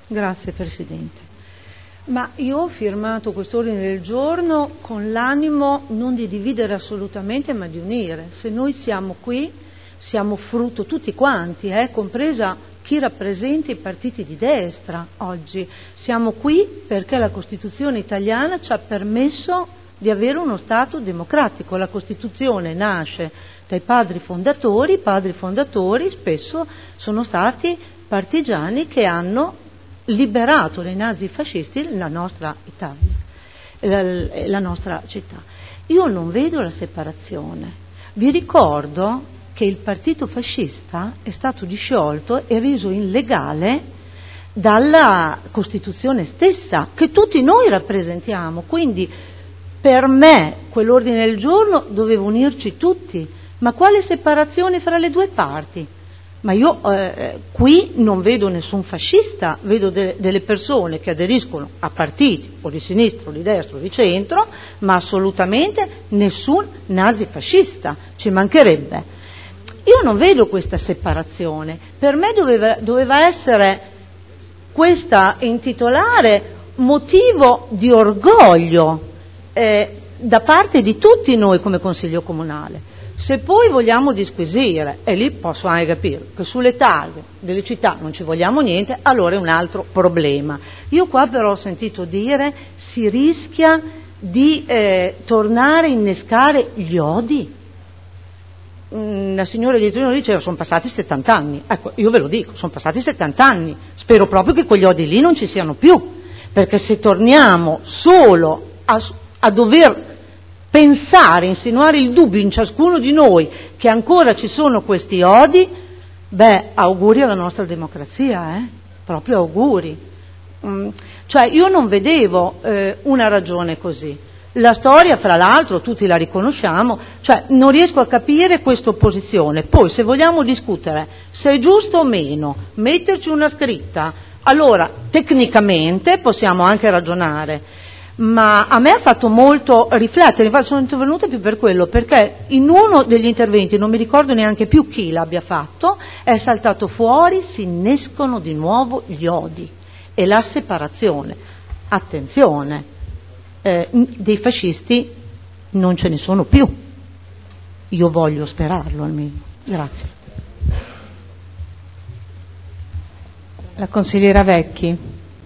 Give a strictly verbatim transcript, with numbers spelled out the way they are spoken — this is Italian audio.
Grazie Presidente. Ma io ho firmato quest'ordine del giorno con l'animo non di dividere assolutamente, ma di unire. Se noi siamo qui, siamo frutto tutti quanti, eh, compresa chi rappresenta i partiti di destra oggi. Siamo qui perché la Costituzione italiana ci ha permesso di avere uno Stato democratico. La Costituzione nasce dai padri fondatori, i padri fondatori spesso sono stati partigiani che hanno liberato dai nazifascisti la nostra Italia, la, la nostra città. Io non vedo la separazione. Vi ricordo che il partito fascista è stato disciolto e reso illegale dalla Costituzione stessa, che tutti noi rappresentiamo. Quindi per me quell'ordine del giorno doveva unirci tutti. Ma quale separazione fra le due parti? Ma io eh, qui non vedo nessun fascista, vedo de- delle persone che aderiscono a partiti o di sinistra o di destra o di centro, ma assolutamente nessun nazifascista, ci mancherebbe. Io non vedo questa separazione. Per me doveva, doveva essere questa intitolare motivo di orgoglio eh, da parte di tutti noi come Consiglio Comunale. Se poi vogliamo disquisire, e lì posso anche capire che sulle targhe delle città non ci vogliamo niente, allora è un altro problema. Io qua però ho sentito dire si rischia di eh, tornare a innescare gli odi. La signora di Torino diceva sono passati settanta anni, ecco io ve lo dico, sono passati settanta anni, spero proprio che quegli odi lì non ci siano più, perché se torniamo solo a, a dover pensare, insinuare il dubbio in ciascuno di noi che ancora ci sono questi odi, beh, auguri alla nostra democrazia, eh? Proprio auguri. Mm, cioè io non vedevo eh, una ragione così. La storia, fra l'altro, tutti la riconosciamo, cioè non riesco a capire questa opposizione. Poi se vogliamo discutere se è giusto o meno metterci una scritta, allora tecnicamente possiamo anche ragionare. Ma a me ha fatto molto riflettere, infatti sono intervenuta più per quello, perché in uno degli interventi, non mi ricordo neanche più chi l'abbia fatto, è saltato fuori, si innescono di nuovo gli odi e la separazione. Attenzione, eh, dei fascisti non ce ne sono più, io voglio sperarlo almeno. Grazie. La consigliera Vecchi.